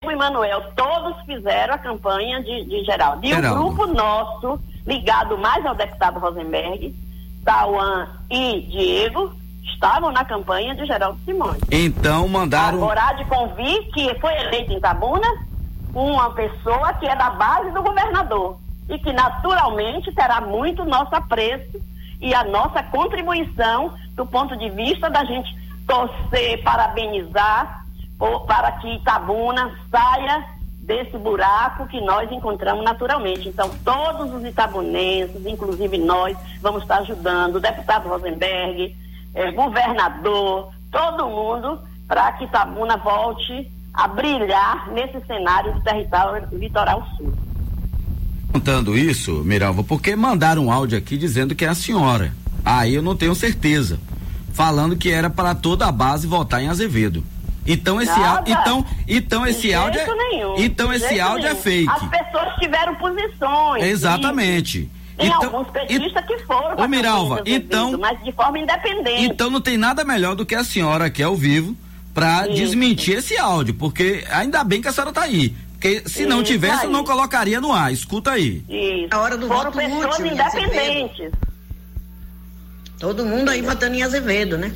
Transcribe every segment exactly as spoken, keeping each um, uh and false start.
Diego e Manuel, todos fizeram a campanha de, de Geraldo. E Geraldo. o grupo nosso, ligado mais ao deputado Rosenberg, Tauan e Diego, estavam na campanha de Geraldo Simões. Então mandaram... Agora há de convir que foi eleito em Itabuna uma pessoa que é da base do governador e que naturalmente terá muito nosso apreço e a nossa contribuição do ponto de vista da gente torcer, parabenizar por, para que Itabuna saia desse buraco que nós encontramos naturalmente. Então, todos os itabunenses, inclusive nós, vamos estar ajudando, o deputado Rosenberg, eh, governador, todo mundo, para que Itabuna volte a brilhar nesse cenário do território litoral sul. Contando isso, Miralva, porque mandaram um áudio aqui dizendo que é a senhora. Aí eu não tenho certeza. Falando que era para toda a base votar em Azevedo. Então esse áudio, então, então esse áudio é, nenhum, então esse áudio nenhum. é fake. As pessoas tiveram posições. Exatamente. Tem então, alguns petistas que foram. Ô Miralva, então, mas de forma independente. Então não tem nada melhor do que a senhora aqui ao vivo para desmentir esse áudio, porque ainda bem que a senhora tá aí. Porque se não Isso tivesse, aí. eu não colocaria no ar. Escuta aí. Isso. A hora do Foram voto pessoas útil, independentes. Todo mundo aí votando em Azevedo, né?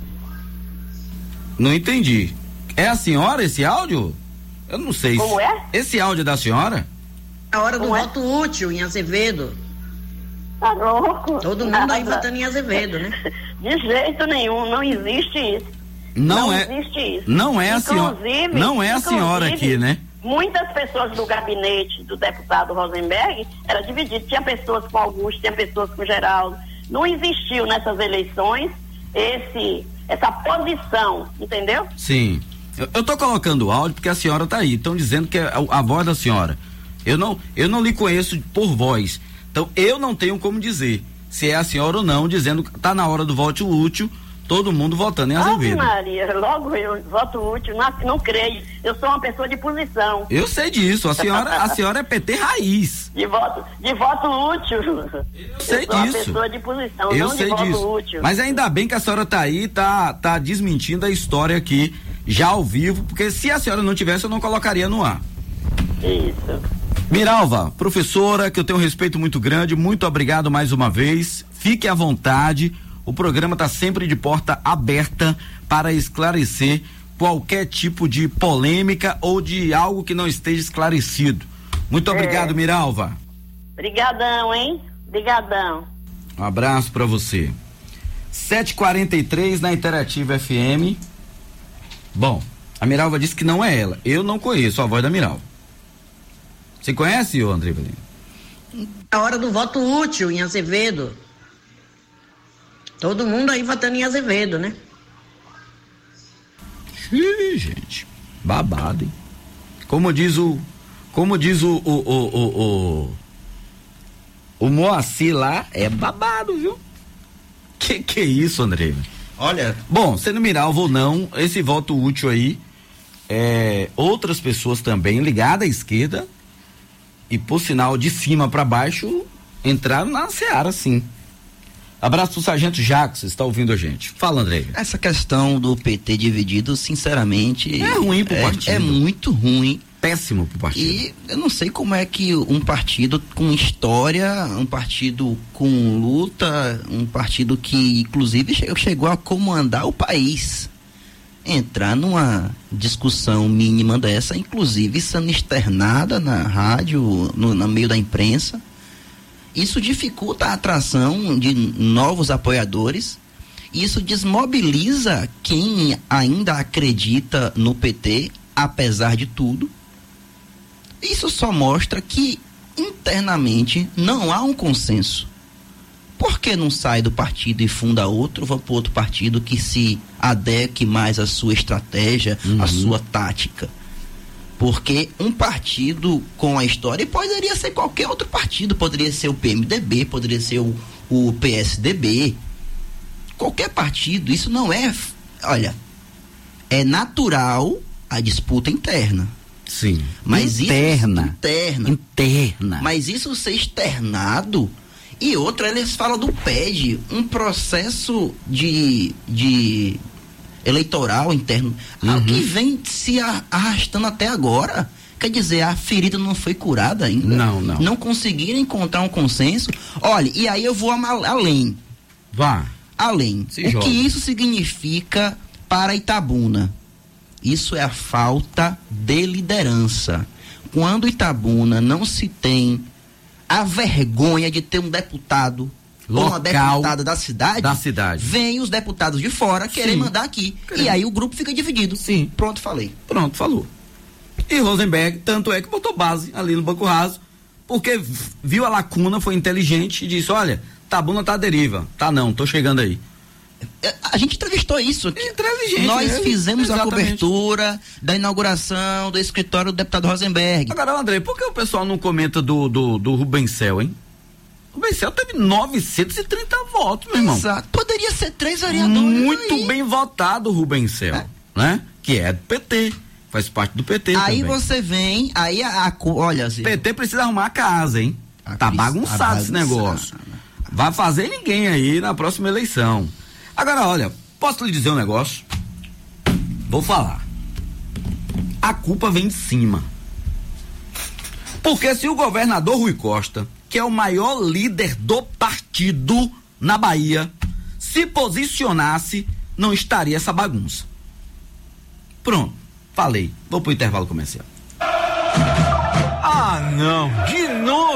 Não entendi. É a senhora esse áudio? Eu não sei. Como é? Esse áudio é da senhora? A hora do Como é? voto útil em Azevedo. Tá louco? Todo mundo Nada. aí votando em Azevedo, né? De jeito nenhum, não existe isso. Não, Não é. existe isso. Não é a senhora. Inclusive- Não é a senhora inclusive, aqui, né? Muitas pessoas do gabinete do deputado Rosenberg era dividido. Tinha pessoas com Augusto, tinha pessoas com Geraldo. Não existiu nessas eleições esse, essa posição, entendeu? Sim. Eu, eu tô colocando o áudio porque a senhora tá aí. Estão dizendo que é a, a voz da senhora. Eu não, eu não lhe conheço por voz. Então eu não tenho como dizer se é a senhora ou não, dizendo que tá na hora do voto útil, todo mundo votando em Azevedo. Ave Maria, logo eu voto útil, não, não creio. Eu sou uma pessoa de posição. Eu sei disso. A senhora, a senhora é P T raiz. De voto, de voto útil. Eu sei sou disso. uma pessoa de posição, Eu não sei de voto disso. útil. Mas ainda bem que a senhora tá aí, tá, tá desmentindo a história aqui, já ao vivo, porque se a senhora não tivesse, eu não colocaria no ar. Isso. Miralva, professora, que eu tenho um respeito muito grande, muito obrigado mais uma vez. Fique à vontade. O programa está sempre de porta aberta para esclarecer qualquer tipo de polêmica ou de algo que não esteja esclarecido. Muito obrigado, É. Miralva. Brigadão, hein? Brigadão. Um abraço para você. sete e quarenta e três na Interativa F M. Bom, a Miralva disse que não é ela. Eu não conheço a voz da Miralva. Você conhece, ô André Belino? A hora do voto útil em Azevedo. Todo mundo aí votando em Azevedo, né? Ih, gente, babado, hein? Como diz o, como diz o, o, o, o, o, o Moacir lá, é babado, viu? Que que é isso, André? Olha, bom, sendo Miralva ou não, esse voto útil aí, é, outras pessoas também ligadas à esquerda e por sinal de cima para baixo entraram na seara, sim. Abraço pro Sargento Jacques, está ouvindo a gente. Fala, André. Essa questão do P T dividido, sinceramente, é ruim pro é, partido. É muito ruim. Péssimo pro partido. E eu não sei como é que um partido com história, um partido com luta, um partido que inclusive chegou a comandar o país, entrar numa discussão mínima dessa, inclusive sendo externada na rádio, no, no meio da imprensa. Isso dificulta a atração de novos apoiadores, isso desmobiliza quem ainda acredita no P T, apesar de tudo. Isso só mostra que internamente não há um consenso. Por que não sai do partido e funda outro, vai para outro partido que se adeque mais à sua estratégia, uhum. à sua tática? Porque um partido com a história, poderia ser qualquer outro partido, poderia ser o P M D B, poderia ser o, o P S D B, qualquer partido. Isso não é, olha, é natural a disputa interna. Sim. Mas interna. Isso, interna. Interna. Mas isso ser externado. E outra, eles falam do P E D, um processo de, de eleitoral interno, uhum. algo que vem se arrastando até agora. Quer dizer, a ferida não foi curada ainda. Não, não. Não conseguiram encontrar um consenso. Olha, e aí eu vou além. Vá. Além. Se o joga. que isso significa para Itabuna? Isso é a falta de liderança. Quando Itabuna não se tem a vergonha de ter um deputado ou uma deputada da cidade, da cidade, vem os deputados de fora querer Sim. mandar aqui. Querendo. E aí o grupo fica dividido. Sim. Pronto, falei. Pronto, falou. E Rosenberg, tanto é que botou base ali no Banco Raso, porque viu a lacuna, foi inteligente e disse, olha, Itabuna tá à deriva. Tá não, tô chegando aí. A gente entrevistou isso. Inteligente. Nós ele, fizemos exatamente. a cobertura da inauguração do escritório do deputado Rosenberg. Agora, André, por que o pessoal não comenta do, do, do Rubencel, hein? O Rubencel teve novecentos e trinta votos, meu irmão. Exato. Poderia ser três vereadores. Muito aí. bem votado o Rubencel, é. né? Que é do P T. Faz parte do P T aí também. Você vem, aí a, a olha, assim, P T precisa arrumar a casa, hein? A tá cris- bagunçado esse negócio. Vai fazer ninguém aí na próxima eleição. Agora, olha, posso lhe dizer um negócio? Vou falar. A culpa vem de cima. Porque se o governador Rui Costa, que é o maior líder do partido na Bahia, se posicionasse, não estaria essa bagunça. Pronto. Falei, vou pro intervalo comercial. Ah, não, de novo!